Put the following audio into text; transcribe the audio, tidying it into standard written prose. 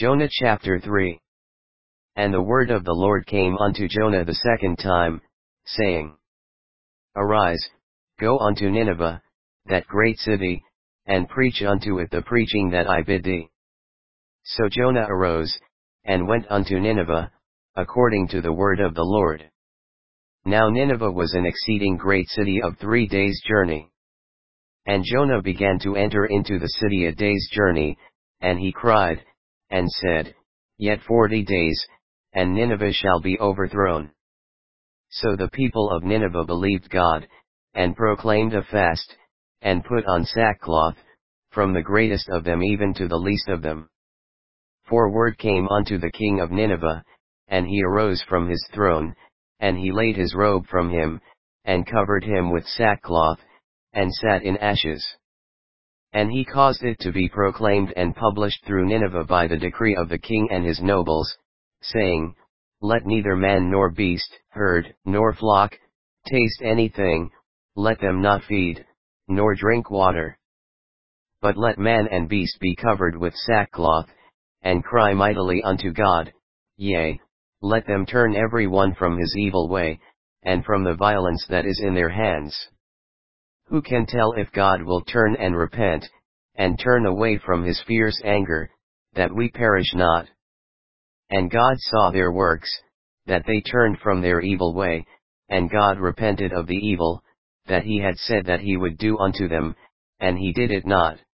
Jonah chapter 3. And the word of the Lord came unto Jonah the second time, saying, Arise, go unto Nineveh, that great city, and preach unto it the preaching that I bid thee. So Jonah arose, and went unto Nineveh, according to the word of the Lord. Now Nineveh was an exceeding great city of 3 days' journey. And Jonah began to enter into the city a day's journey, and he cried, and said, Yet 40 days, and Nineveh shall be overthrown. So the people of Nineveh believed God, and proclaimed a fast, and put on sackcloth, from the greatest of them even to the least of them. For word came unto the king of Nineveh, and he arose from his throne, and he laid his robe from him, and covered him with sackcloth, and sat in ashes. And he caused it to be proclaimed and published through Nineveh by the decree of the king and his nobles, saying, Let neither man nor beast, herd, nor flock, taste anything, let them not feed, nor drink water. But let man and beast be covered with sackcloth, and cry mightily unto God, yea, let them turn every one from his evil way, and from the violence that is in their hands. Who can tell if God will turn and repent, and turn away from his fierce anger, that we perish not? And God saw their works, that they turned from their evil way, and God repented of the evil, that he had said that he would do unto them, and he did it not.